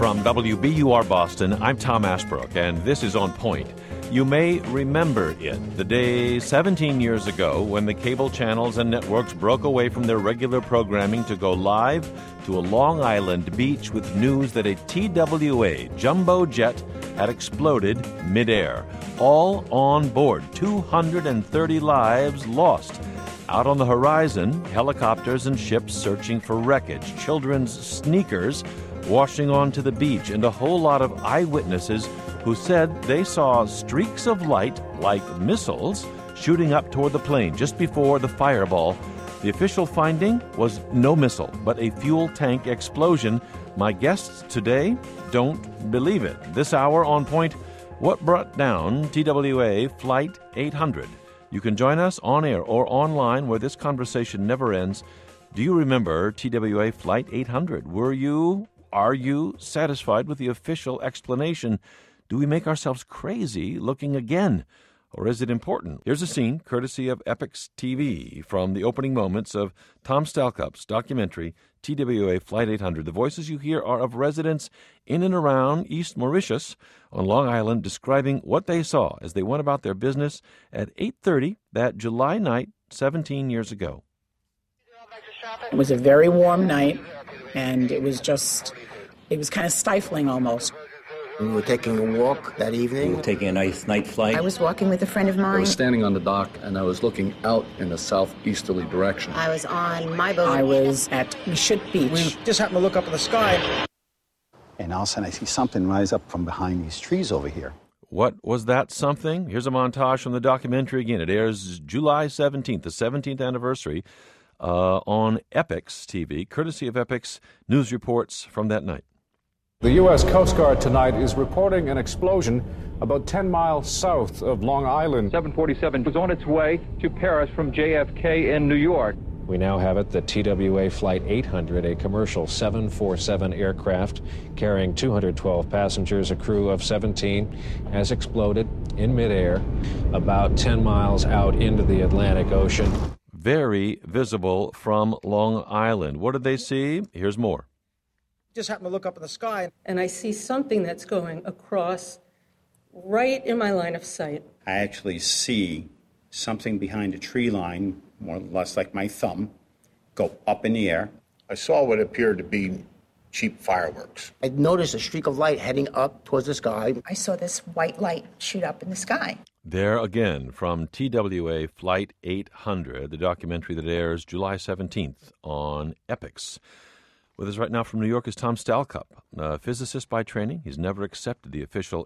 From WBUR Boston, I'm Tom Ashbrook, and this is On Point. You may remember it, the day 17 years ago when the cable channels and networks broke away from their regular programming to go live to a Long Island beach with news that a TWA jumbo jet had exploded midair. All on board, 230 lives lost. Out on the horizon, helicopters and ships searching for wreckage, children's sneakers washing onto the beach, and a whole lot of eyewitnesses who said they saw streaks of light, like missiles, shooting up toward the plane just before the fireball. The official finding was no missile, but a fuel tank explosion. My guests today don't believe it. This hour on Point, what brought down TWA Flight 800? You can join us on air or online where this conversation never ends. Do you remember TWA Flight 800? Are you satisfied with the official explanation? Do we make ourselves crazy looking again? Or is it important? Here's a scene, courtesy of Epix TV, from the opening moments of Tom Stalkup's documentary, TWA Flight 800. The voices you hear are of residents in and around East Mauritius on Long Island describing what they saw as they went about their business at 8:30 that July night 17 years ago. It was a very warm night, and it was kind of stifling almost. We were taking a walk that evening. We were taking a nice night flight. I was walking with a friend of mine. I was standing on the dock, and I was looking out in a southeasterly direction. I was on my boat. I was at Mishut Beach. We just happened to look up in the sky. And all of a sudden I see something rise up from behind these trees over here. What was that something? Here's a montage from the documentary again. It airs July 17th, the 17th anniversary, on Epix TV, courtesy of Epix News Reports from that night. The U.S. Coast Guard tonight is reporting an explosion about 10 miles south of Long Island. 747 was on its way to Paris from JFK in New York. We now have it that TWA Flight 800, a commercial 747 aircraft carrying 212 passengers, a crew of 17, has exploded in midair about 10 miles out into the Atlantic Ocean. Very visible from Long Island. What did they see? Here's more. Just happened to look up in the sky. And I see something that's going across right in my line of sight. I actually see something behind a tree line, more or less like my thumb, go up in the air. I saw what appeared to be cheap fireworks. I noticed a streak of light heading up towards the sky. I saw this white light shoot up in the sky. There again from TWA Flight 800, the documentary that airs July 17th on Epix. With us right now from New York is Tom Stalkup, a physicist by training. He's never accepted the official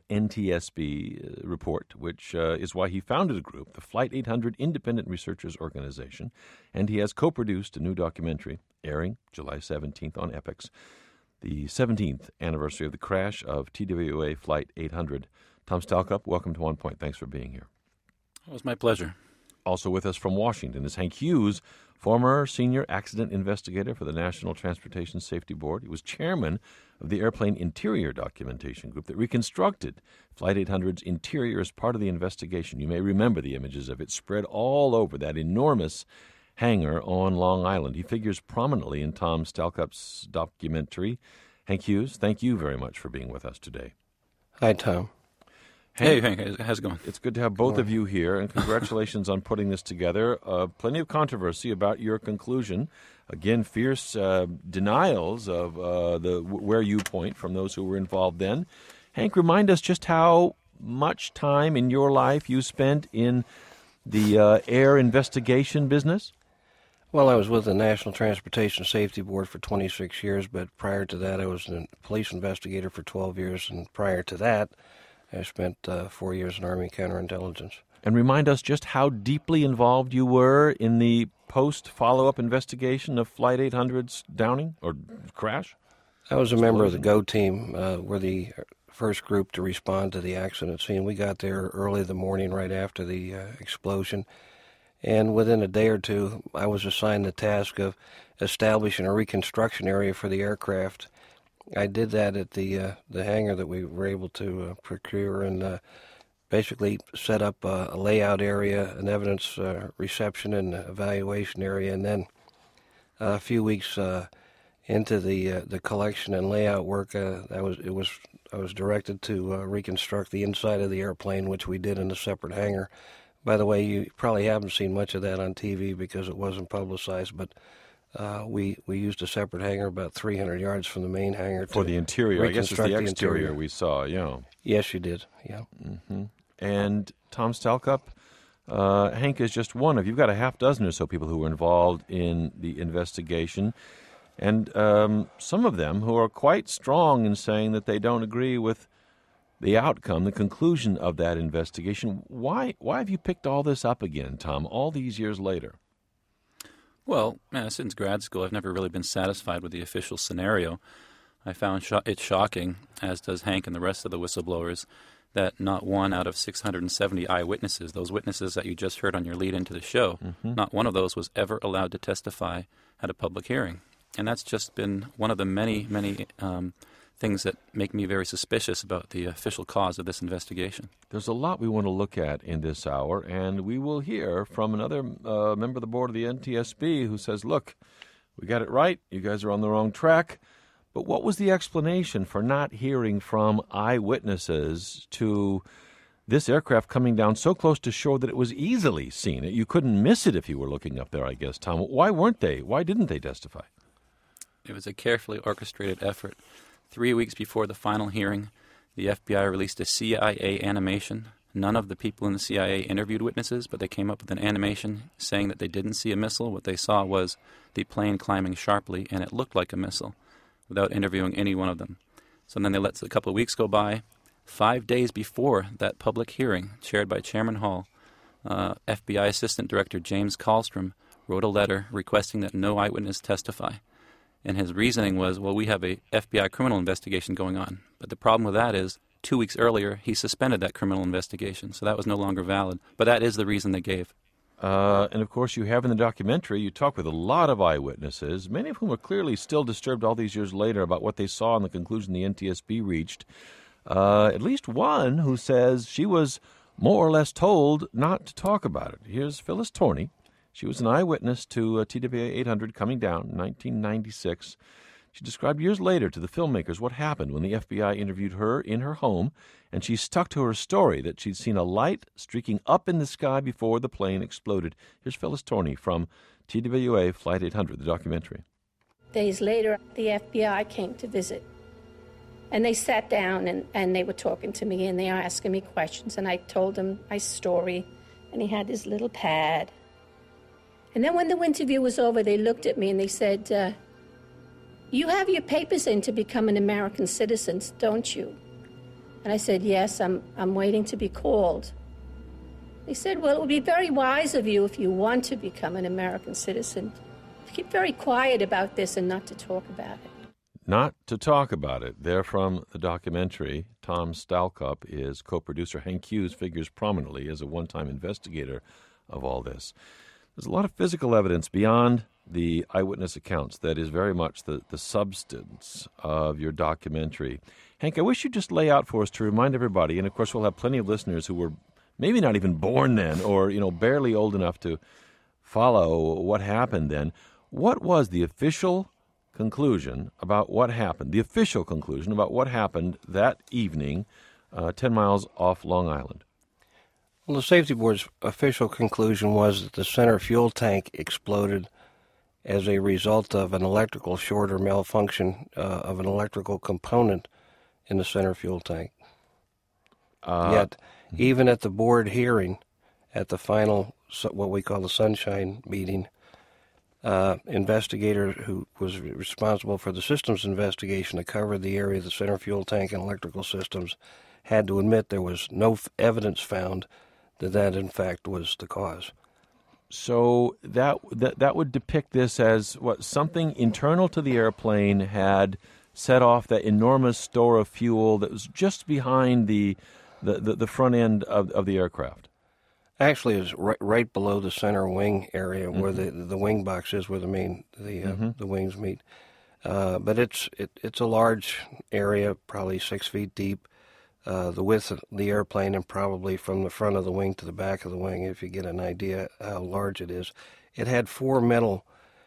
NTSB report, which is why he founded a group, the Flight 800 Independent Researchers Organization, and he has co-produced a new documentary airing July 17th on Epix, the 17th anniversary of the crash of TWA Flight 800. Tom Stalkup, welcome to On Point. Thanks for being here. It was my pleasure. Also with us from Washington is Hank Hughes, former senior accident investigator for the National Transportation Safety Board. He was chairman of the Airplane Interior Documentation Group that reconstructed Flight 800's interior as part of the investigation. You may remember the images of it spread all over that enormous hangar on Long Island. He figures prominently in Tom Stalkup's documentary. Hank Hughes, thank you very much for being with us today. Hi, Tom. Hey, Hank, how's it going? It's good to have both of you here, and congratulations on putting this together. Plenty of controversy about your conclusion. Again, fierce denials of where you point from those who were involved then. Hank, remind us just how much time in your life you spent in the air investigation business? Well, I was with the National Transportation Safety Board for 26 years, but prior to that I was a police investigator for 12 years, and prior to that I spent 4 years in Army counterintelligence. And remind us just how deeply involved you were in the post-follow-up investigation of Flight 800's downing or crash? I was a member of the GO team. We're the first group to respond to the accident scene. We got there early the morning right after the explosion. And within a day or two, I was assigned the task of establishing a reconstruction area for the aircraft. I did that at the hangar that we were able to procure, and basically set up a layout area, an evidence reception and evaluation area, and then a few weeks into the collection and layout work. I was directed to reconstruct the inside of the airplane, which we did in a separate hangar. By the way, you probably haven't seen much of that on TV because it wasn't publicized, but we used a separate hangar about 300 yards from the main hangar for the interior. I guess it's the exterior we saw. Yeah. Yes, you did. Yeah. Mm-hmm. And Tom Stalcup, Hank is just one of, you've got a half dozen or so people who were involved in the investigation, and some of them who are quite strong in saying that they don't agree with the outcome, the conclusion of that investigation. Why have you picked all this up again, Tom, all these years later? Well, since grad school, I've never really been satisfied with the official scenario. I found it shocking, as does Hank and the rest of the whistleblowers, that not one out of 670 eyewitnesses, those witnesses that you just heard on your lead into the show, not one of those was ever allowed to testify at a public hearing. And that's just been one of the many, many things that make me very suspicious about the official cause of this investigation. There's a lot we want to look at in this hour, and we will hear from another member of the board of the NTSB who says, look, we got it right, you guys are on the wrong track. But what was the explanation for not hearing from eyewitnesses to this aircraft coming down so close to shore that it was easily seen? You couldn't miss it if you were looking up there, I guess, Tom. Why weren't they? Why didn't they testify? It was a carefully orchestrated effort. 3 weeks before the final hearing, the FBI released a CIA animation. None of the people in the CIA interviewed witnesses, but they came up with an animation saying that they didn't see a missile. What they saw was the plane climbing sharply, and it looked like a missile, without interviewing any one of them. So then they let a couple of weeks go by. 5 days before that public hearing, chaired by Chairman Hall, FBI Assistant Director James Kallstrom wrote a letter requesting that no eyewitness testify. And his reasoning was, well, we have a FBI criminal investigation going on. But the problem with that is 2 weeks earlier, he suspended that criminal investigation, so that was no longer valid. But that is the reason they gave. And, of course, you have in the documentary, you talk with a lot of eyewitnesses, many of whom are clearly still disturbed all these years later about what they saw and the conclusion the NTSB reached. At least one who says she was more or less told not to talk about it. Here's Phyllis Torney. She was an eyewitness to TWA 800 coming down in 1996. She described years later to the filmmakers what happened when the FBI interviewed her in her home, and she stuck to her story that she'd seen a light streaking up in the sky before the plane exploded. Here's Phyllis Torney from TWA Flight 800, the documentary. Days later, the FBI came to visit, and they sat down and they were talking to me, and they were asking me questions, and I told them my story, and he had his little pad. And then when the interview was over, they looked at me and they said, you have your papers in to become an American citizen, don't you? And I said, yes, I'm waiting to be called. They said, well, it would be very wise of you if you want to become an American citizen to keep very quiet about this and not to talk about it. Not to talk about it. They're from the documentary. Tom Stalcup is co-producer. Hank Hughes figures prominently as a one-time investigator of all this. There's a lot of physical evidence beyond the eyewitness accounts that is very much the substance of your documentary. Hank, I wish you'd just lay out for us to remind everybody, and of course we'll have plenty of listeners who were maybe not even born then or, barely old enough to follow what happened then. What was the official conclusion about what happened, the official conclusion about what happened that evening 10 miles off Long Island? Well, the Safety Board's official conclusion was that the center fuel tank exploded as a result of an electrical short or malfunction of an electrical component in the center fuel tank. Yet, even at the board hearing, at the final, what we call the sunshine meeting, investigator who was responsible for the systems investigation that covered the area of the center fuel tank and electrical systems had to admit there was no evidence found that in fact was the cause. So that would depict this as what something internal to the airplane had set off that enormous store of fuel that was just behind the front end of the aircraft. Actually, it was right below the center wing area where the wing box is, where the wings meet. But it's a large area, probably 6 feet deep. The width of the airplane, and probably from the front of the wing to the back of the wing, if you get an idea how large it is. It had 4 metal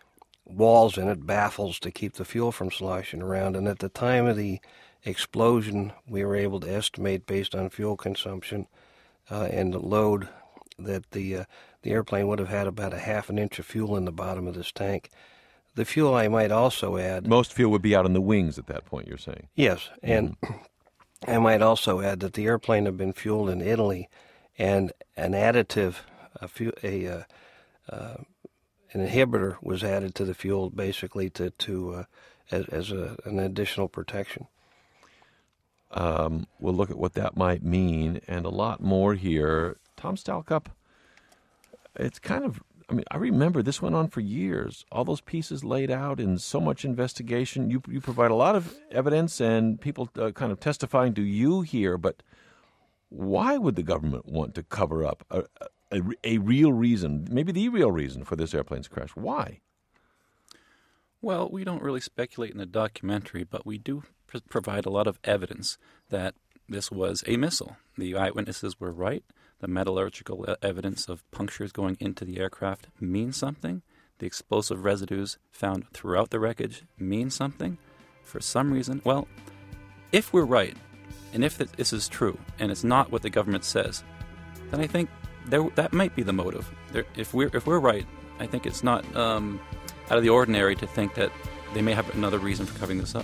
walls in it, baffles to keep the fuel from sloshing around. And at the time of the explosion, we were able to estimate, based on fuel consumption and the load, that the airplane would have had about a half an inch of fuel in the bottom of this tank. The fuel, I might also add... Most fuel would be out in the wings at that point, you're saying? Yes, and I might also add that the airplane had been fueled in Italy, and an additive, an inhibitor was added to the fuel, basically as an additional protection. We'll look at what that might mean and a lot more here. Tom Stalcup, it's kind of... I remember this went on for years. All those pieces laid out and so much investigation. You provide a lot of evidence and people kind of testifying to you here, but why would the government want to cover up a real reason, maybe the real reason for this airplane's crash? Why? Well, we don't really speculate in the documentary, but we do provide a lot of evidence that this was a missile. The eyewitnesses were right. The metallurgical evidence of punctures going into the aircraft means something. The explosive residues found throughout the wreckage mean something. For some reason, well, if we're right, and if this is true, and it's not what the government says, then I think that might be the motive. If we're right, I think it's not out of the ordinary to think that they may have another reason for covering this up.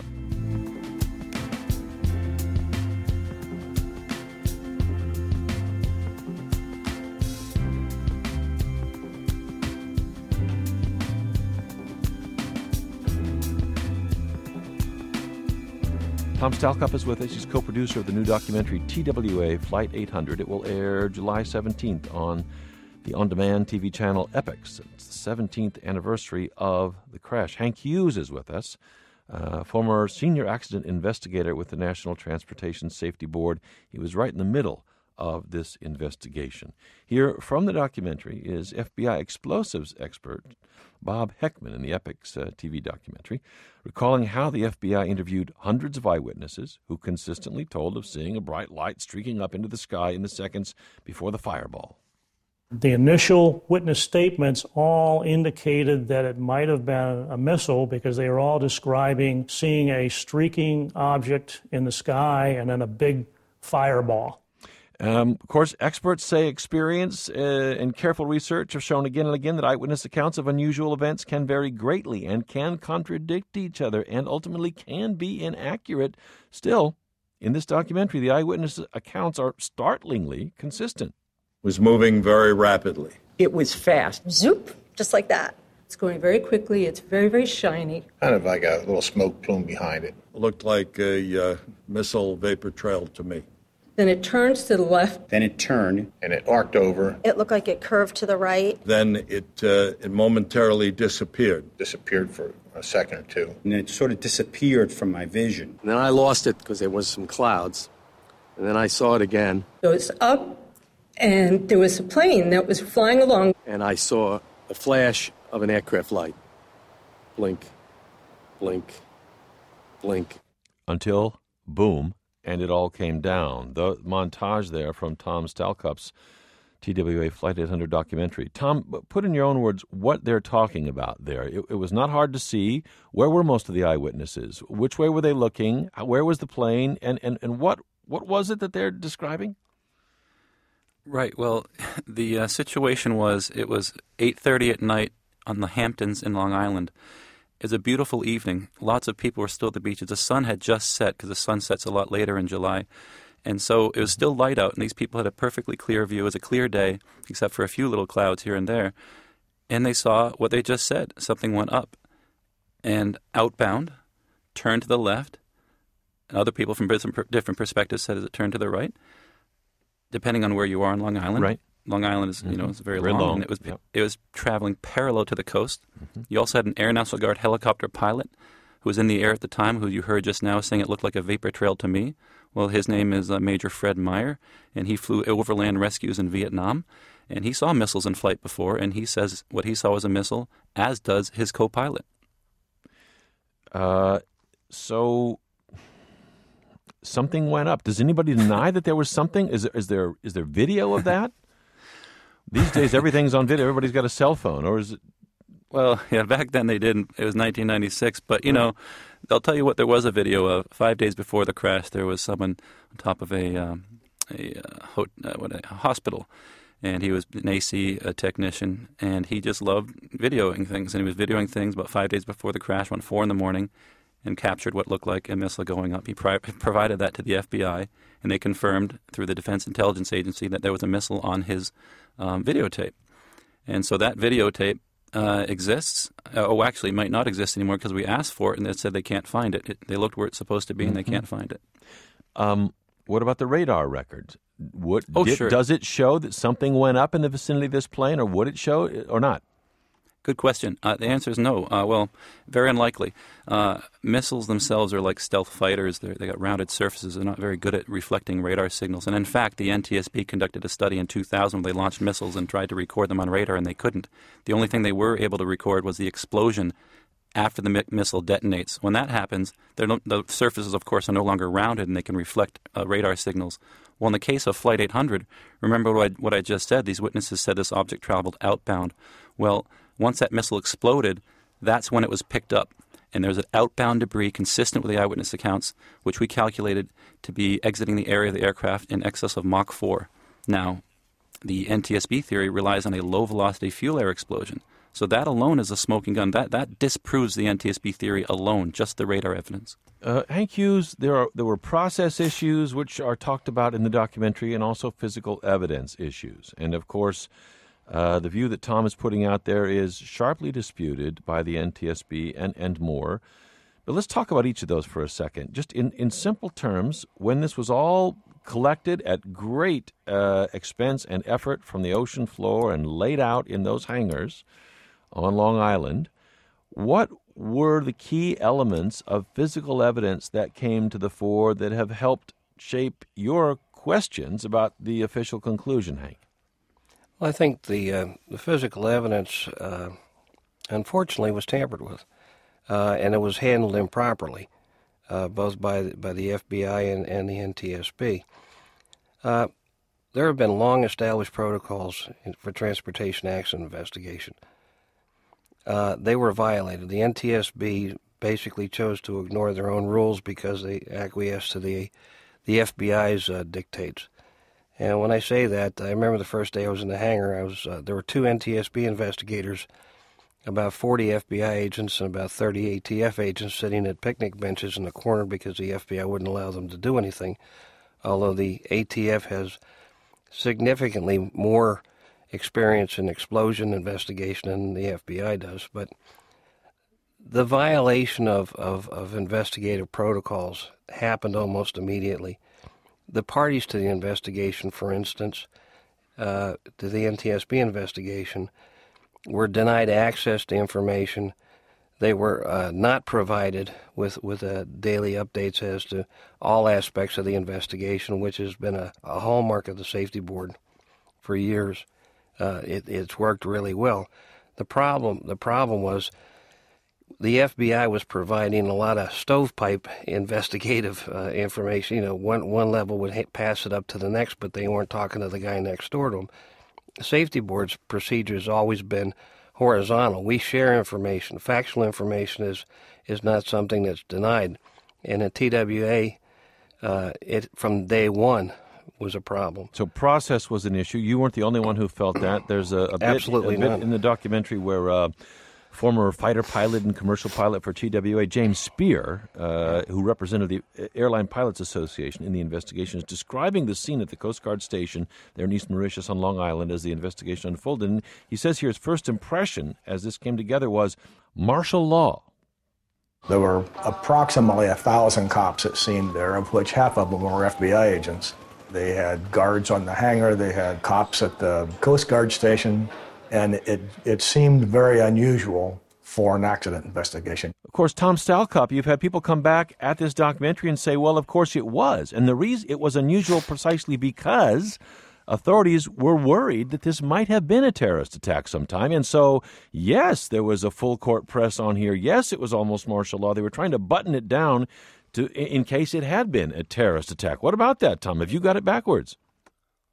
Tom Stalcup is with us. He's co-producer of the new documentary TWA Flight 800. It will air July 17th on the on-demand TV channel Epix. It's the 17th anniversary of the crash. Hank Hughes is with us, former senior accident investigator with the National Transportation Safety Board. He was right in the middle of this investigation. Here from the documentary is FBI explosives expert Bob Heckman in the Epix TV documentary, recalling how the FBI interviewed hundreds of eyewitnesses who consistently told of seeing a bright light streaking up into the sky in the seconds before the fireball. The initial witness statements all indicated that it might have been a missile because they were all describing seeing a streaking object in the sky and then a big fireball. Of course, experts say experience and careful research have shown again and again that eyewitness accounts of unusual events can vary greatly and can contradict each other and ultimately can be inaccurate. Still, in this documentary, the eyewitness accounts are startlingly consistent. It was moving very rapidly. It was fast. Zoop, just like that. It's going very quickly. It's very, very shiny. Kind of like a little smoke plume behind it. It looked like a missile vapor trail to me. Then it turns to the left. Then it turned. And it arced over. It looked like it curved to the right. Then it momentarily disappeared. Disappeared for a second or two. And then it sort of disappeared from my vision. And then I lost it because there was some clouds. And then I saw it again. So it's up, and there was a plane that was flying along. And I saw a flash of an aircraft light. Blink, blink, blink. Until, boom, and it all came down. The montage there from Tom Stalcup's TWA Flight 800 documentary. Tom, put in your own words what they're talking about there. It was not hard to see. Where were most of the eyewitnesses? Which way were they looking? Where was the plane? And what was it that they're describing? Right. Well, the situation was it was 8:30 at night on the Hamptons in Long Island. It was a beautiful evening. Lots of people were still at the beaches. The sun had just set because the sun sets a lot later in July. And so it was still light out, and these people had a perfectly clear view. It was a clear day, except for a few little clouds here and there. And they saw what they just said. Something went up and outbound, turned to the left. And other people from different perspectives said it turned to the right, depending on where you are on Long Island. Right. Long Island is, it's very long. And it was traveling parallel to the coast. Mm-hmm. You also had an Air National Guard helicopter pilot who was in the air at the time, who you heard just now saying it looked like a vapor trail to me. Well, his name is Major Fred Meyer, and he flew overland rescues in Vietnam. And he saw missiles in flight before, and he says what he saw was a missile, as does his co-pilot. So something went up. Does anybody deny that there was something? Is there video of that? These days, everything's on video. Everybody's got a cell phone, or is it? Well, yeah, back then they didn't. It was 1996. But, they'll tell you what there was a video of. 5 days before the crash, there was someone on top of a hospital. And he was an AC technician, and he just loved videoing things. And he was videoing things about 5 days before the crash, around 4 a.m, and captured what looked like a missile going up. He provided that to the FBI, and they confirmed through the Defense Intelligence Agency that there was a missile on his videotape. And so that videotape exists. Actually, might not exist anymore because we asked for it, and they said they can't find it. They looked where it's supposed to be, and they can't find it. What about the radar records? Sure. Does it show that something went up in the vicinity of this plane, or would it show or not? Good question. The answer is no. Well, very unlikely. Missiles themselves are like stealth fighters. They got rounded surfaces. They're not very good at reflecting radar signals. And in fact, the NTSB conducted a study in 2000 where they launched missiles and tried to record them on radar, and they couldn't. The only thing they were able to record was the explosion after the missile detonates. When that happens, the surfaces, of course, are no longer rounded, and they can reflect radar signals. Well, in the case of Flight 800, remember what I just said. These witnesses said this object traveled outbound. Well, once that missile exploded, that's when it was picked up. And there's an outbound debris consistent with the eyewitness accounts, which we calculated to be exiting the area of the aircraft in excess of Mach 4. Now, the NTSB theory relies on a low-velocity fuel-air explosion. So that alone is a smoking gun. That disproves the NTSB theory alone, just the radar evidence. Hank Hughes, there were process issues which are talked about in the documentary, and also physical evidence issues. And, of course, the view that Tom is putting out there is sharply disputed by the NTSB and more. But let's talk about each of those for a second. Just in simple terms, when this was all collected at great expense and effort from the ocean floor and laid out in those hangars on Long Island, what were the key elements of physical evidence that came to the fore that have helped shape your questions about the official conclusion, Hank? Well, I think the physical evidence, unfortunately, was tampered with, and it was handled improperly, both by the FBI and the NTSB. There have been long-established protocols for transportation accident investigation. They were violated. The NTSB basically chose to ignore their own rules because they acquiesced to the FBI's dictates. And when I say that, I remember the first day I was in the hangar. There were 2 NTSB investigators, about 40 FBI agents, and about 30 ATF agents sitting at picnic benches in the corner because the FBI wouldn't allow them to do anything, although the ATF has significantly more experience in explosion investigation than the FBI does. But the violation of investigative protocols happened almost immediately. The parties to the investigation, for instance, to the NTSB investigation, were denied access to information. They were not provided with daily updates as to all aspects of the investigation, which has been a hallmark of the Safety Board for years. It's worked really well. The problem was the FBI was providing a lot of stovepipe investigative information. One level would pass it up to the next, but they weren't talking to the guy next door to them. The Safety Board's procedure has always been horizontal. We share information. Factual information is not something that's denied. And at TWA, it from day one was a problem. So process was an issue. You weren't the only one who felt that. There's a bit in the documentary where former fighter pilot and commercial pilot for TWA, James Spear, who represented the Airline Pilots Association in the investigation, is describing the scene at the Coast Guard station there in East Mauritius on Long Island as the investigation unfolded. And he says here his first impression as this came together was martial law. There were approximately 1,000 cops, it seemed there, of which half of them were FBI agents. They had guards on the hangar, they had cops at the Coast Guard station, and it seemed very unusual for an accident investigation. Of course, Tom Stalcup, you've had people come back at this documentary and say, well, of course it was. And the reason it was unusual precisely because authorities were worried that this might have been a terrorist attack sometime. And so, yes, there was a full court press on here. Yes, it was almost martial law. They were trying to button it down in case it had been a terrorist attack. What about that, Tom? Have you got it backwards?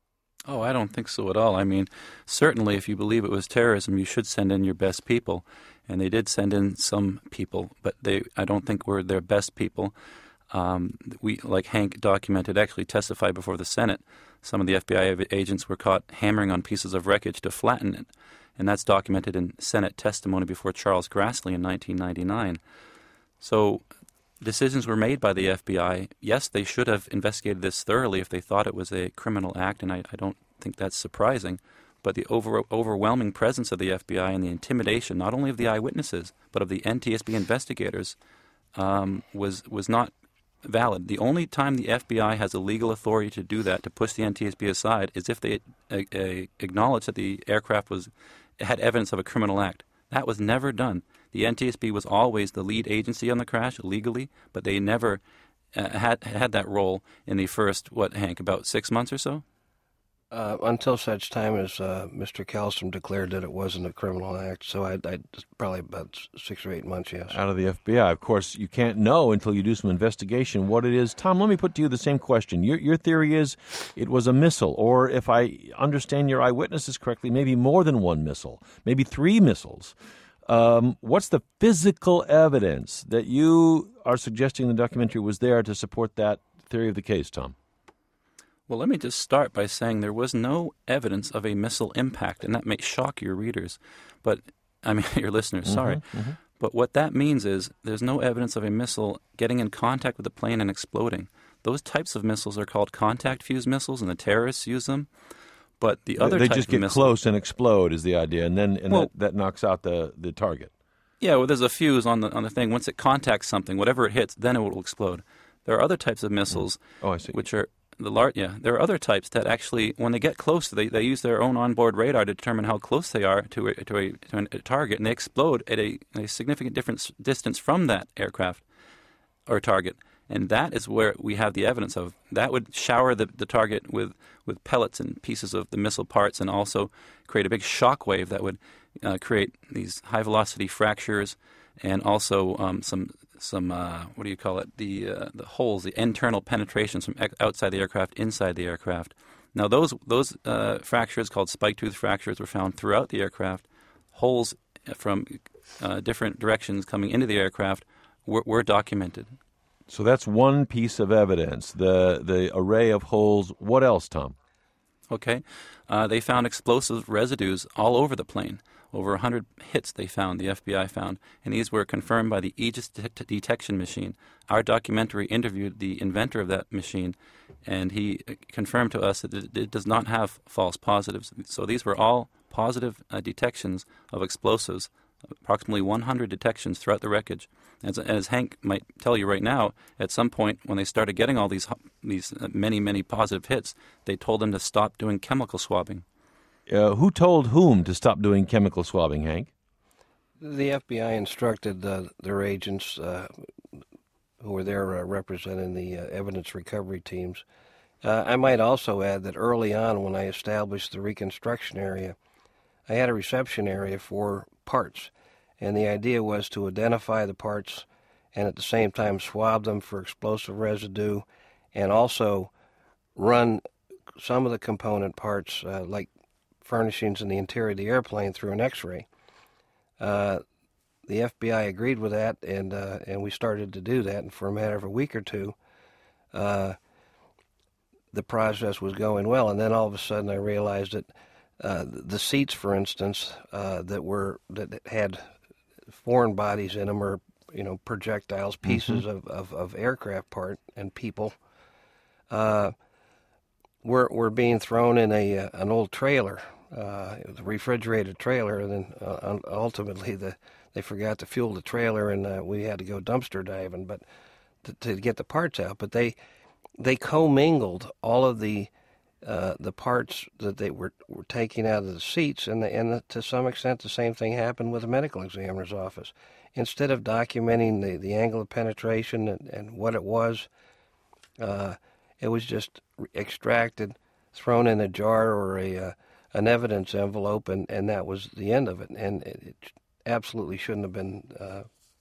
Oh, I don't think so at all. I mean, certainly if you believe it was terrorism, you should send in your best people. And they did send in some people, but I don't think were their best people. We, like Hank documented, actually testified before the Senate. Some of the FBI agents were caught hammering on pieces of wreckage to flatten it. And that's documented in Senate testimony before Charles Grassley in 1999. So decisions were made by the FBI. Yes, they should have investigated this thoroughly if they thought it was a criminal act, and I don't think that's surprising. But the overwhelming presence of the FBI and the intimidation, not only of the eyewitnesses, but of the NTSB investigators, was not valid. The only time the FBI has a legal authority to do that, to push the NTSB aside, is if they acknowledge that the aircraft had evidence of a criminal act. That was never done. The NTSB was always the lead agency on the crash legally, but they never had that role in the first, Hank, about 6 months or so? Until such time as Mr. Kallstrom declared that it wasn't a criminal act. So I probably about 6 or 8 months, yes. Out of the FBI. Of course, you can't know until you do some investigation what it is. Tom, let me put to you the same question. Your theory is it was a missile, or if I understand your eyewitnesses correctly, maybe more than one missile, maybe 3 missiles. What's the physical evidence that you are suggesting the documentary was there to support that theory of the case, Tom? Well, let me just start by saying there was no evidence of a missile impact, and that may shock your readers, your listeners, sorry. Mm-hmm. But what that means is there's no evidence of a missile getting in contact with the plane and exploding. Those types of missiles are called contact fuse missiles, and the terrorists use them. But the other they type just of get missile, close and explode is the idea, and then that knocks out the target. Yeah, well, there's a fuse on the thing. Once it contacts something, whatever it hits, then it will explode. There are other types of missiles, I see. Which are there are other types that actually, when they get close, they use their own onboard radar to determine how close they are to a target, and they explode at a significant distance from that aircraft or target. And that is where we have the evidence of. That would shower the target with pellets and pieces of the missile parts, and also create a big shock wave that would create these high-velocity fractures, and also some the holes, the internal penetrations from outside the aircraft, inside the aircraft. Now those fractures, called spike tooth fractures, were found throughout the aircraft. Holes from different directions coming into the aircraft were documented. So that's one piece of evidence, the array of holes. What else, Tom? Okay. They found explosive residues all over the plane. Over 100 hits the FBI found, and these were confirmed by the Aegis detection machine. Our documentary interviewed the inventor of that machine, and he confirmed to us that it does not have false positives. So these were all positive detections of explosives, approximately 100 detections throughout the wreckage. As Hank might tell you right now, at some point when they started getting all these many, many positive hits, they told them to stop doing chemical swabbing. Who told whom to stop doing chemical swabbing, Hank? The FBI instructed their agents who were there representing the evidence recovery teams. I might also add that early on, when I established the reconstruction area, I had a reception area for parts, and the idea was to identify the parts and at the same time swab them for explosive residue, and also run some of the component parts, like furnishings in the interior of the airplane, through an X-ray. The FBI agreed with that, and we started to do that. And for a matter of a week or two, the process was going well. And then all of a sudden, I realized that the seats, for instance, that had foreign bodies in them, or projectiles, pieces of aircraft part and people, were being thrown in an old trailer. It was a refrigerated trailer, and then ultimately they forgot to fuel the trailer, and we had to go dumpster diving, but to get the parts out. But they commingled all of the parts that they were taking out of the seats, and to some extent the same thing happened with the medical examiner's office. Instead of documenting the angle of penetration and what it was just extracted, thrown in a jar or an evidence envelope, and that was the end of it. And it absolutely shouldn't have been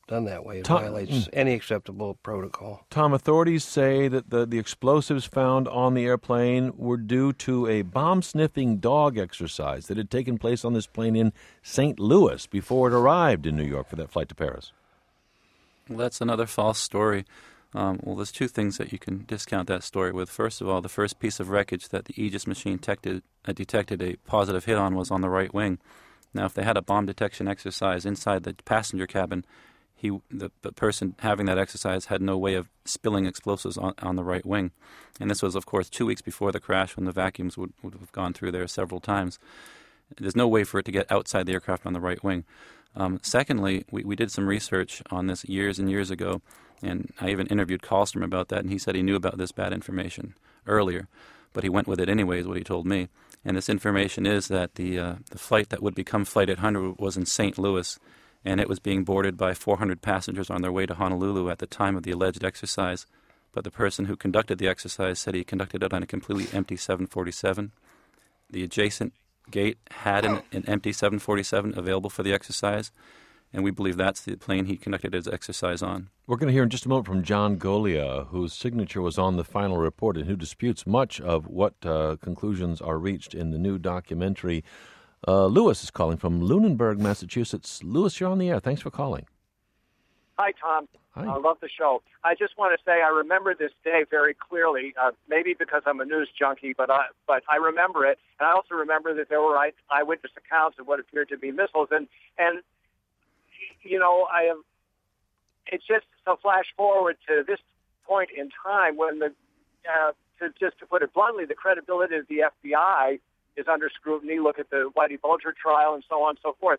done that way. It violates any acceptable protocol. Tom, authorities say that the explosives found on the airplane were due to a bomb-sniffing dog exercise that had taken place on this plane in St. Louis before it arrived in New York for that flight to Paris. Well, that's another false story. Well, there's two things that you can discount that story with. First of all, the first piece of wreckage that the Aegis machine detected a positive hit on was on the right wing. Now, if they had a bomb detection exercise inside the passenger cabin, the person having that exercise had no way of spilling explosives on the right wing. And this was, of course, 2 weeks before the crash when the vacuums would have gone through there several times. There's no way for it to get outside the aircraft on the right wing. Secondly, we did some research on this years and years ago, and I even interviewed Kallstrom about that, and he said he knew about this bad information earlier, but he went with it anyway, is what he told me. And this information is that the flight that would become Flight 800 was in St. Louis, and it was being boarded by 400 passengers on their way to Honolulu at the time of the alleged exercise. But the person who conducted the exercise said he conducted it on a completely empty 747. The adjacent gate had an empty 747 available for the exercise, and we believe that's the plane he conducted his exercise on. We're going to hear in just a moment from John Golia, whose signature was on the final report and who disputes much of what conclusions are reached in the new documentary. Lewis is calling from Lunenburg, Massachusetts. Lewis, you're on the air. Thanks for calling. Hi, Tom. Hi. I love the show. I just want to say I remember this day very clearly, maybe because I'm a news junkie, but I remember it. And I also remember that there were eyewitness accounts of what appeared to be missiles. And you know, it's just a flash forward to this point in time when to put it bluntly, the credibility of the FBI is under scrutiny. Look at the Whitey Bulger trial and so on and so forth.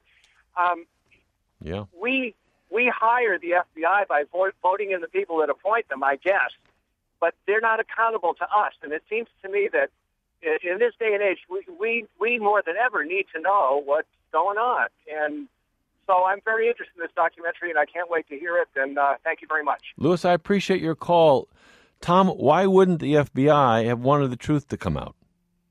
We hire the FBI by voting in the people that appoint them, I guess, but they're not accountable to us. And it seems to me that in this day and age, we more than ever need to know what's going on. And so I'm very interested in this documentary, and I can't wait to hear it. And thank you very much. Lewis, I appreciate your call. Tom, why wouldn't the FBI have wanted the truth to come out?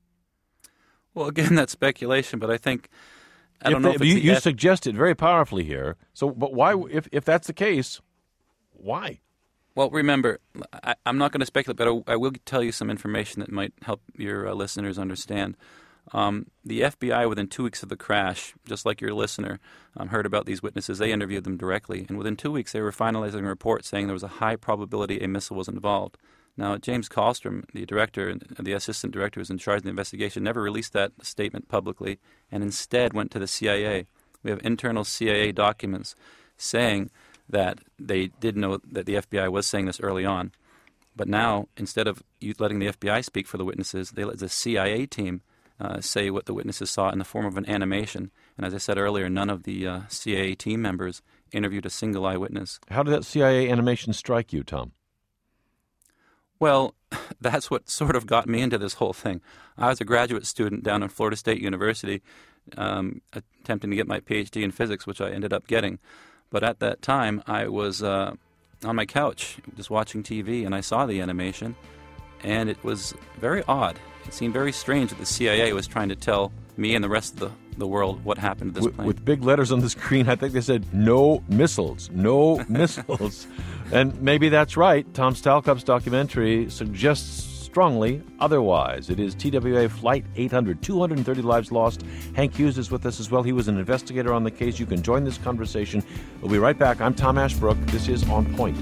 Well, again, that's speculation, but I think you suggested very powerfully here. So, but why, if that's the case, why? Well, remember, I'm not going to speculate, but I will tell you some information that might help your listeners understand. The FBI, within 2 weeks of the crash, just like your listener, heard about these witnesses. They interviewed them directly, and within 2 weeks they were finalizing a report saying there was a high probability a missile was involved. Now, James Kallstrom, the director and the assistant director who's in charge of the investigation, never released that statement publicly and instead went to the CIA. We have internal CIA documents saying that they did know that the FBI was saying this early on. But now, instead of letting the FBI speak for the witnesses, they let the CIA team say what the witnesses saw in the form of an animation. And as I said earlier, none of the CIA team members interviewed a single eyewitness. How did that CIA animation strike you, Tom? Well, that's what sort of got me into this whole thing. I was a graduate student down at Florida State University attempting to get my PhD in physics, which I ended up getting. But at that time, I was on my couch just watching TV, and I saw the animation, and it was very odd. It seemed very strange that the CIA was trying to tell me and the rest of the world what happened to this plane. With big letters on the screen, I think they said, "No missiles, no missiles." And maybe that's right. Tom Stalcup's documentary suggests strongly otherwise. It is TWA Flight 800, 230 lives lost. Hank Hughes is with us as well. He was an investigator on the case. You can join this conversation. We'll be right back. I'm Tom Ashbrook. This is On Point.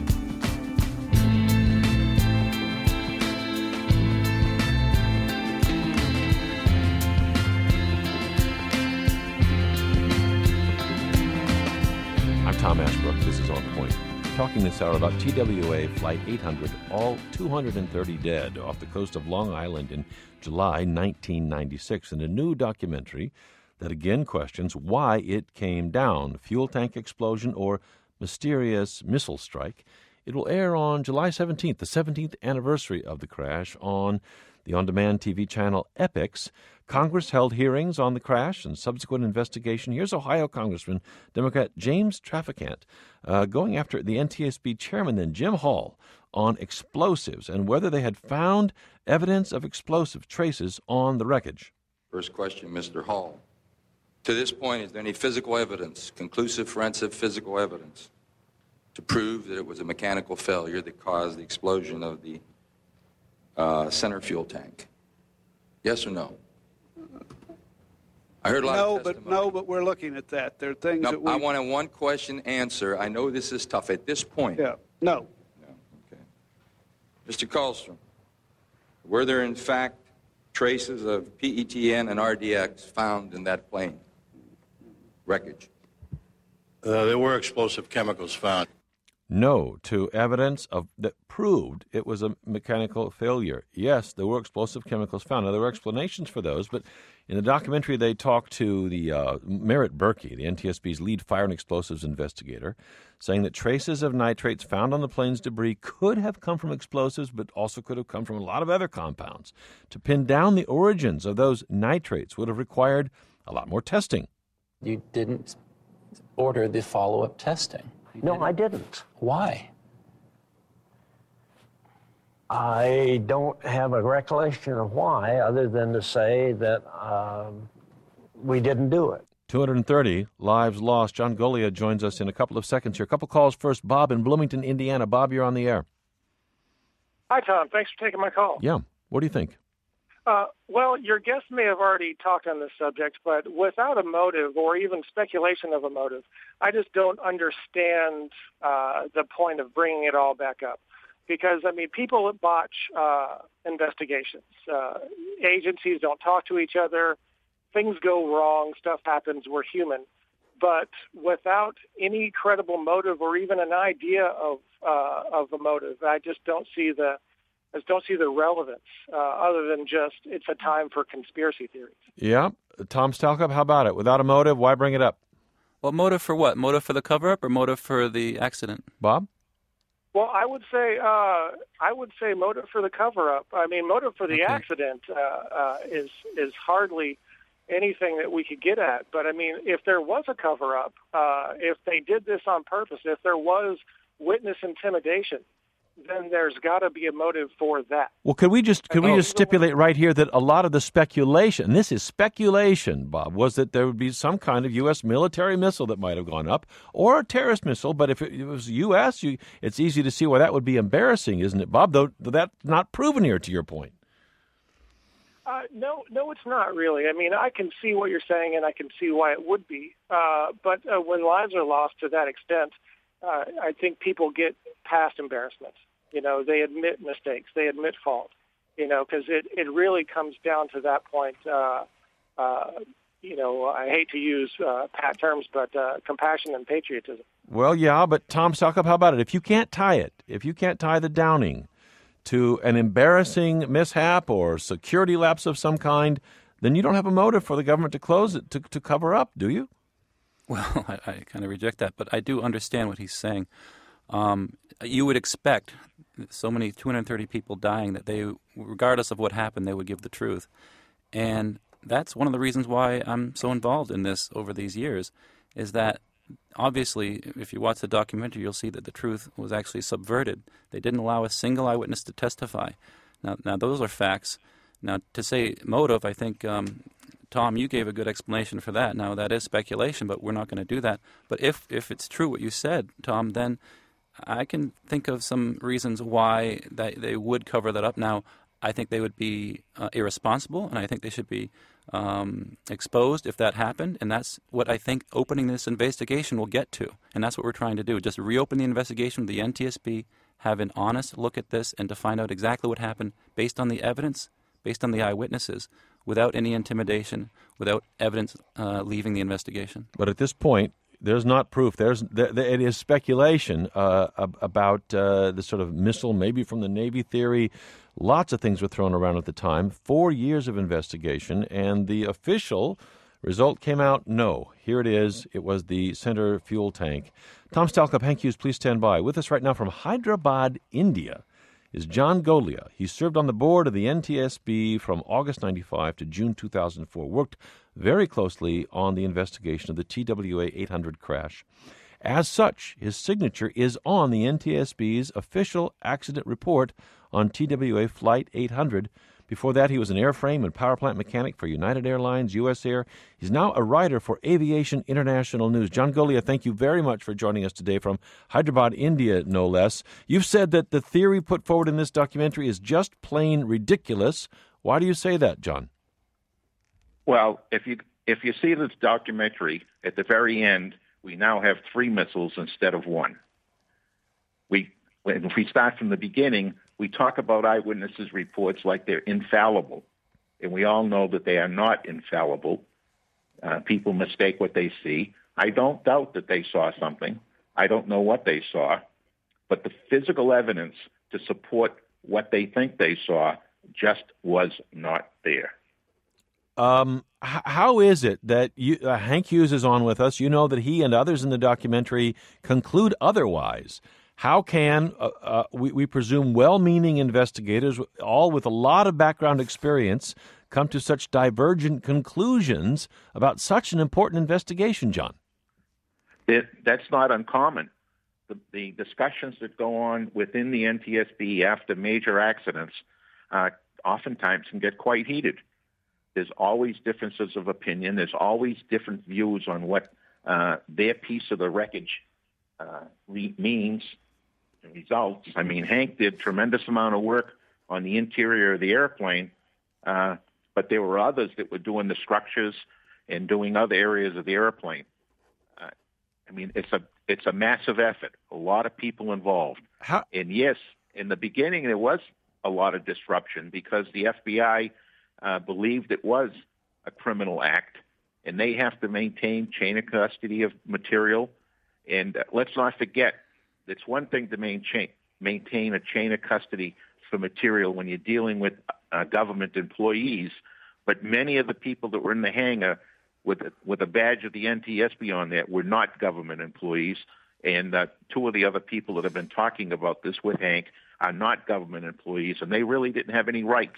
Tom Ashbrook. This is On Point. Talking this hour about TWA Flight 800, all 230 dead off the coast of Long Island in July 1996, in a new documentary that again questions why it came down, fuel tank explosion or mysterious missile strike. It will air on July 17th, the 17th anniversary of the crash, on the on-demand TV channel Epix. Congress held hearings on the crash and subsequent investigation. Here's Ohio Congressman, Democrat James Traficant, going after the NTSB chairman, then Jim Hall, on explosives and whether they had found evidence of explosive traces on the wreckage. First question, Mr. Hall. To this point, is there any physical evidence, conclusive forensic physical evidence, to prove that it was a mechanical failure that caused the explosion of the center fuel tank? Yes or no? I heard a lot of testimony. But we're looking at that. There are things that we... I want a one-question answer. I know this is tough at this point. Yeah, no. Okay. Mr. Karlstrom, were there in fact traces of PETN and RDX found in that plane wreckage? There were explosive chemicals found. No to evidence that proved it was a mechanical failure. Yes, there were explosive chemicals found. Now, there were explanations for those, but in the documentary they talked to the Merritt Berkey, the NTSB's lead fire and explosives investigator, saying that traces of nitrates found on the plane's debris could have come from explosives, but also could have come from a lot of other compounds. To pin down the origins of those nitrates would have required a lot more testing. You didn't order the follow-up testing. No, I didn't. Why? I don't have a recollection of why, other than to say that we didn't do it. 230 lives lost. John Golia joins us in a couple of seconds here. A couple calls first. Bob in Bloomington, Indiana. Bob, you're on the air. Hi, Tom. Thanks for taking my call. Yeah. What do you think? Well, your guest may have already talked on this subject, but without a motive or even speculation of a motive, I just don't understand the point of bringing it all back up. Because, I mean, people botch investigations. Agencies don't talk to each other. Things go wrong. Stuff happens. We're human. But without any credible motive or even an idea of a motive, I just don't see the relevance other than just it's a time for conspiracy theories. Yeah. Tom Stalkup, how about it? Without a motive, why bring it up? Well, motive for what? Motive for the cover-up or motive for the accident? Bob? Well, I would say motive for the cover-up. I mean, motive for the accident is hardly anything that we could get at. But, I mean, if there was a cover-up, if they did this on purpose, if there was witness intimidation, then there's got to be a motive for that. Well, could we just stipulate right here that a lot of the speculation, and this is speculation, Bob, was that there would be some kind of U.S. military missile that might have gone up, or a terrorist missile, but if it was U.S., it's easy to see why that would be embarrassing, isn't it, Bob? Though that's not proven here, to your point. No, it's not really. I mean, I can see what you're saying, and I can see why it would be. But when lives are lost to that extent, I think people get past embarrassment. You know, they admit mistakes, they admit fault. You know, because it really comes down to that point. You know, I hate to use pat terms, but compassion and patriotism. Well, yeah, but Tom Stalkup, how about it? If you can't tie the downing to an embarrassing mishap or security lapse of some kind, then you don't have a motive for the government to close it, to cover up, do you? Well, I kind of reject that, but I do understand what he's saying. You would expect so many 230 people dying that they, regardless of what happened, they would give the truth. And that's one of the reasons why I'm so involved in this over these years, is that obviously, if you watch the documentary, you'll see that the truth was actually subverted. They didn't allow a single eyewitness to testify. Now those are facts. Now, to say motive, I think, Tom, you gave a good explanation for that. Now, that is speculation, but we're not going to do that. But if it's true what you said, Tom, then I can think of some reasons why they would cover that up. Now, I think they would be irresponsible, and I think they should be exposed if that happened. And that's what I think opening this investigation will get to. And that's what we're trying to do, just reopen the investigation with the NTSB, have an honest look at this, and to find out exactly what happened based on the evidence, based on the eyewitnesses, without any intimidation, without evidence leaving the investigation. But at this point, there's not proof. It is speculation about the sort of missile, maybe from the Navy theory. Lots of things were thrown around at the time. 4 years of investigation, and the official result came out, no. Here it is. It was the center fuel tank. Tom Stalkup, Hank Hughes, please stand by. With us right now from Hyderabad, India, is John Golia. He served on the board of the NTSB from August 95 to June 2004, worked very closely on the investigation of the TWA 800 crash. As such, his signature is on the NTSB's official accident report on TWA Flight 800, Before that, he was an airframe and power plant mechanic for United Airlines, U.S. Air. He's now a writer for Aviation International News. John Golia, thank you very much for joining us today from Hyderabad, India, no less. You've said that the theory put forward in this documentary is just plain ridiculous. Why do you say that, John? Well, if you see this documentary, at the very end, we now have 3 missiles instead of 1. If we start from the beginning, we talk about eyewitnesses' reports like they're infallible, and we all know that they are not infallible. People mistake what they see. I don't doubt that they saw something. I don't know what they saw, but the physical evidence to support what they think they saw just was not there. How is it that Hank Hughes is on with us? You know that he and others in the documentary conclude otherwise. How can, we presume, well-meaning investigators, all with a lot of background experience, come to such divergent conclusions about such an important investigation, John? That's not uncommon. The discussions that go on within the NTSB after major accidents oftentimes can get quite heated. There's always differences of opinion. There's always different views on what their piece of the wreckage means and results. I mean, Hank did tremendous amount of work on the interior of the airplane, but there were others that were doing the structures and doing other areas of the airplane. I mean, it's a massive effort. A lot of people involved. And yes, in the beginning there was a lot of disruption because the FBI believed it was a criminal act, and they have to maintain chain of custody of material. And let's not forget, it's one thing to maintain a chain of custody for material when you're dealing with government employees, but many of the people that were in the hangar with a badge of the NTSB on there were not government employees. And 2 of the other people that have been talking about this with Hank are not government employees, and they really didn't have any rights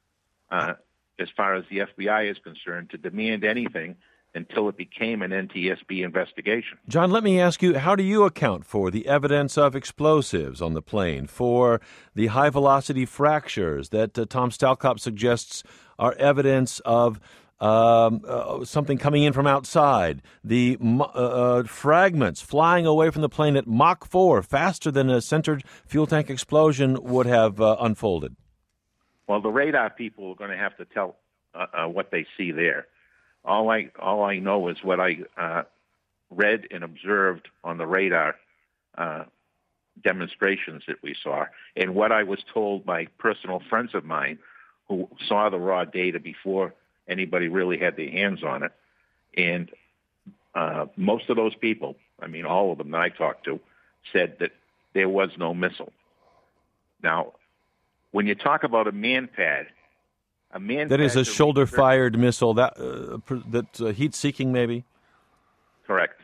as far as the FBI is concerned to demand anything until it became an NTSB investigation. John, let me ask you, how do you account for the evidence of explosives on the plane, for the high-velocity fractures that Tom Stalkop suggests are evidence of something coming in from outside, the fragments flying away from the plane at Mach 4, faster than a centered fuel tank explosion would have unfolded? Well, the radar people are going to have to tell what they see there. All I know is what I read and observed on the radar demonstrations that we saw, and what I was told by personal friends of mine who saw the raw data before anybody really had their hands on it. And most of those people, I mean all of them that I talked to, said that there was no missile. Now, when you talk about a man pad that is a shoulder-fired missile that's heat-seeking, maybe? Correct.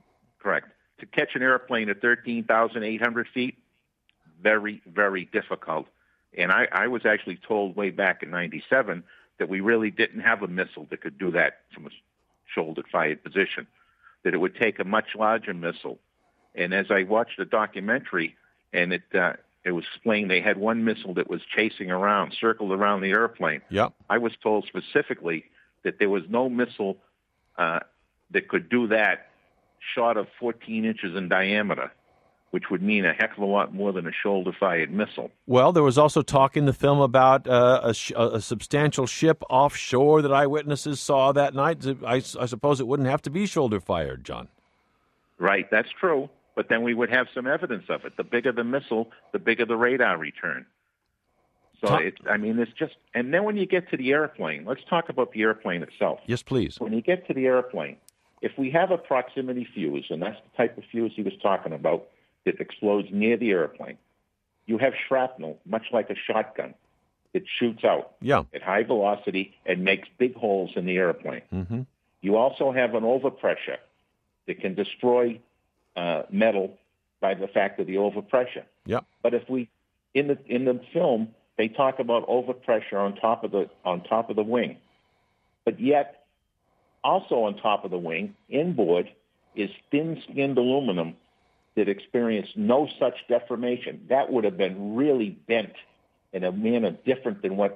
To catch an airplane at 13,800 feet, very, very difficult. And I was actually told way back in 97 that we really didn't have a missile that could do that from a shoulder-fired position, that it would take a much larger missile. And as I watched the documentary, and it was explained they had one missile that was chasing around, circled around the airplane. Yep. I was told specifically that there was no missile that could do that short of 14 inches in diameter, which would mean a heck of a lot more than a shoulder-fired missile. Well, there was also talk in the film about a substantial ship offshore that eyewitnesses saw that night. I suppose it wouldn't have to be shoulder-fired, John. Right, that's true. But then we would have some evidence of it. The bigger the missile, the bigger the radar return. So, it's just... And then when you get to the airplane, let's talk about the airplane itself. Yes, please. When you get to the airplane, if we have a proximity fuse, and that's the type of fuse he was talking about, that explodes near the airplane, you have shrapnel, much like a shotgun. It shoots out at high velocity and makes big holes in the airplane. Mm-hmm. You also have an overpressure that can destroy metal by the fact of the overpressure. Yep. But if we, in the film, they talk about overpressure on top of the wing, but yet also on top of the wing, inboard, is thin-skinned aluminum that experienced no such deformation. That would have been really bent in a manner different than what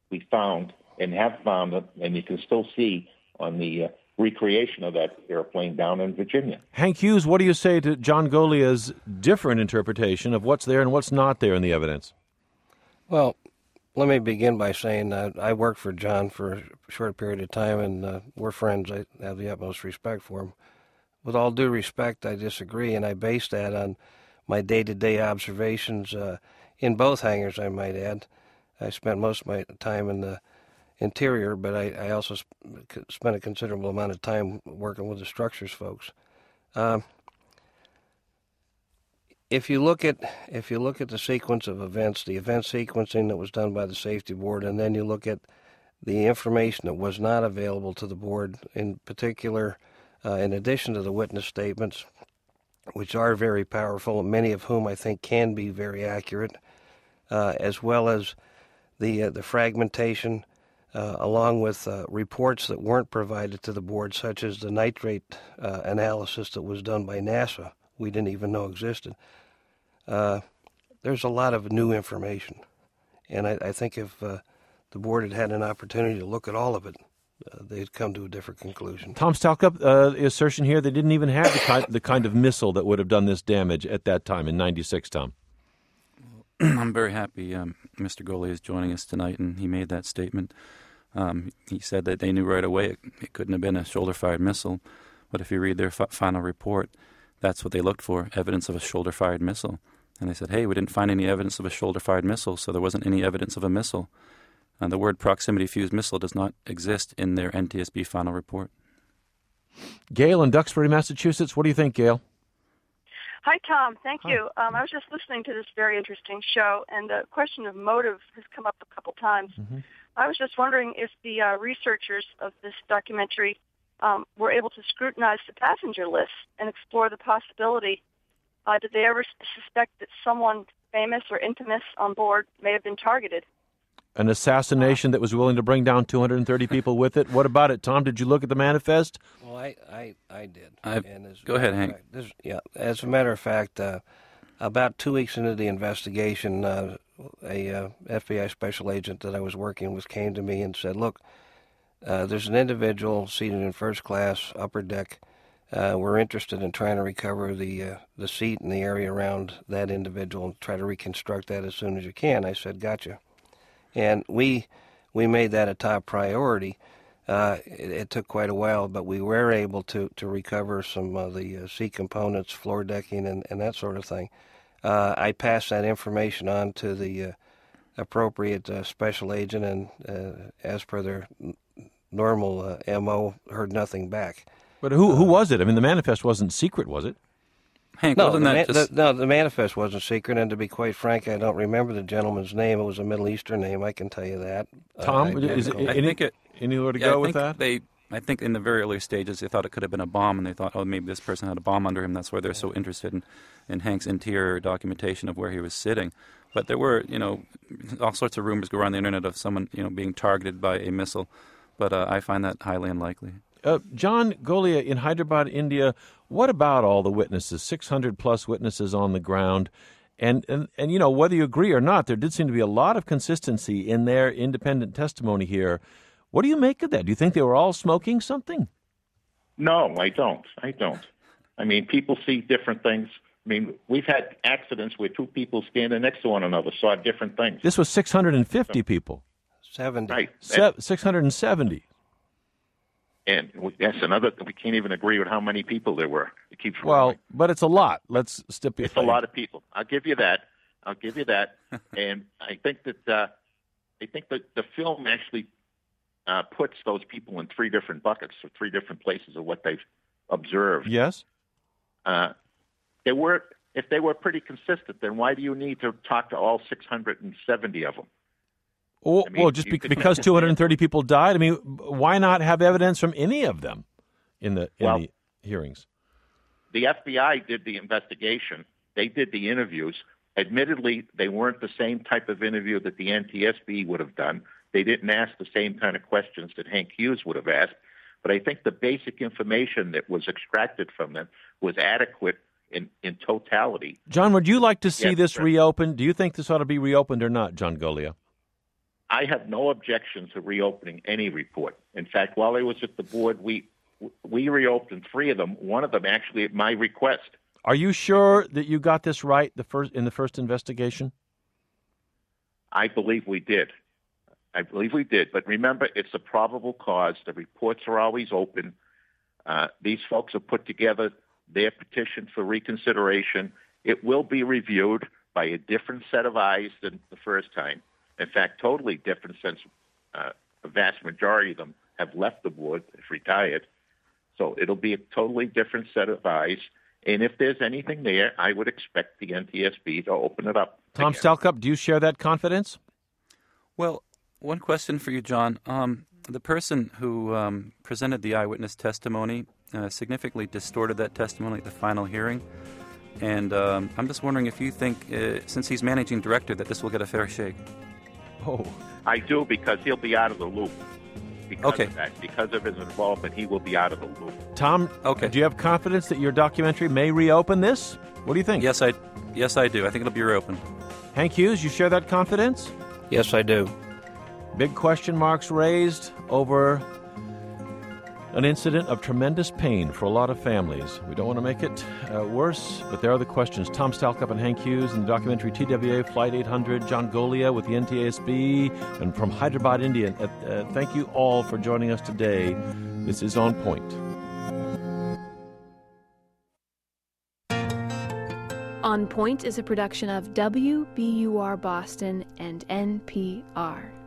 we found and have found, and you can still see on the recreation of that airplane down in Virginia. Hank Hughes, what do you say to John Golia's different interpretation of what's there and what's not there in the evidence? Well, let me begin by saying I worked for John for a short period of time, and we're friends. I have the utmost respect for him. With all due respect, I disagree, and I base that on my day-to-day observations in both hangars, I might add. I spent most of my time in the interior, but I also spent a considerable amount of time working with the structures folks. If you look at the sequence of events, the event sequencing that was done by the safety board, and then you look at the information that was not available to the board, in particular, in addition to the witness statements, which are very powerful, and many of whom I think can be very accurate, as well as the fragmentation, along with reports that weren't provided to the board, such as the nitrate analysis that was done by NASA. We didn't even know existed. There's a lot of new information, and I think if the board had had an opportunity to look at all of it, they'd come to a different conclusion. Tom Stalcup, the assertion here, they didn't even have the kind of missile that would have done this damage at that time in '96, Tom. I'm very happy Mr. Golia is joining us tonight, and he made that statement. He said that they knew right away it couldn't have been a shoulder-fired missile, but if you read their final report, that's what they looked for, evidence of a shoulder-fired missile. And they said, hey, we didn't find any evidence of a shoulder-fired missile, so there wasn't any evidence of a missile. And the word proximity-fused missile does not exist in their NTSB final report. Gail in Duxbury, Massachusetts. What do you think, Gail? Hi, Tom. Thank you. I was just listening to this very interesting show, and the question of motive has come up a couple times. Mm-hmm. I was just wondering if the researchers of this documentary were able to scrutinize the passenger list and explore the possibility. Did they ever suspect that someone famous or infamous on board may have been targeted? An assassination that was willing to bring down 230 people with it? What about it, Tom? Did you look at the manifest? Well, I did. Go ahead, Hank. As a matter of fact, about 2 weeks into the investigation, a FBI special agent that I was working with came to me and said, look, there's an individual seated in first class, upper deck. We're interested in trying to recover the seat and the area around that individual and try to reconstruct that as soon as you can. I said, gotcha. And we made that a top priority. It took quite a while, but we were able to recover some of the seat components, floor decking, and that sort of thing. I passed that information on to the appropriate special agent, and as per their normal MO, heard nothing back. But who was it? I mean, the manifest wasn't secret, was it? Hank, no, the manifest wasn't secret, and to be quite frank, I don't remember the gentleman's name. It was a Middle Eastern name, I can tell you that. Tom, anywhere to go with that? I think in the very early stages they thought it could have been a bomb, and they thought, oh, maybe this person had a bomb under him. That's why they're so interested in Hank's interior documentation of where he was sitting. But there were, all sorts of rumors go around the internet of someone, being targeted by a missile. But I find that highly unlikely. John Golia in Hyderabad, India, what about all the witnesses, 600-plus witnesses on the ground? And whether you agree or not, there did seem to be a lot of consistency in their independent testimony here. What do you make of that? Do you think they were all smoking something? No, I don't. I mean, people see different things. I mean, we've had accidents where two people standing next to one another saw different things. This was 650 people. 70. Right. 670. And that's another, we can't even agree with how many people there were. It keeps well, growing. But it's a lot. Let's stipulate. It's a lot of people. I'll give you that. And I think that the film actually puts those people in three different buckets, or three different places of what they've observed. Yes. If they were pretty consistent, then why do you need to talk to all 670 of them? Well, just because 230 people died? I mean, why not have evidence from any of them in the hearings? The FBI did the investigation. They did the interviews. Admittedly, they weren't the same type of interview that the NTSB would have done. They didn't ask the same kind of questions that Hank Hughes would have asked. But I think the basic information that was extracted from them was adequate in totality. John, would you like to see this reopened? Do you think this ought to be reopened or not, John Golia? I have no objection to reopening any report. In fact, while I was at the board, we reopened 3 of them. One of them actually at my request. Are you sure that you got this right in the first investigation? I believe we did. But remember, it's a probable cause. The reports are always open. These folks have put together their petition for reconsideration. It will be reviewed by a different set of eyes than the first time. In fact, totally different since a vast majority of them have left the board, have retired. So it'll be a totally different set of eyes. And if there's anything there, I would expect the NTSB to open it up. Tom Stelcup, do you share that confidence? Well, one question for you, John. The person who presented the eyewitness testimony significantly distorted that testimony at the final hearing. And I'm just wondering if you think, since he's managing director, that this will get a fair shake. Oh, I do, because he'll be out of the loop. Because of that. Because of his involvement, he will be out of the loop. Tom, do you have confidence that your documentary may reopen this? What do you think? Yes, I do. I think it'll be reopened. Hank Hughes, you share that confidence? Yes, I do. Big question marks raised over an incident of tremendous pain for a lot of families. We don't want to make it worse, but there are the questions. Tom Stelcup and Hank Hughes in the documentary TWA Flight 800, John Golia with the NTSB, and from Hyderabad, India. Thank you all for joining us today. This is On Point. On Point is a production of WBUR Boston and NPR.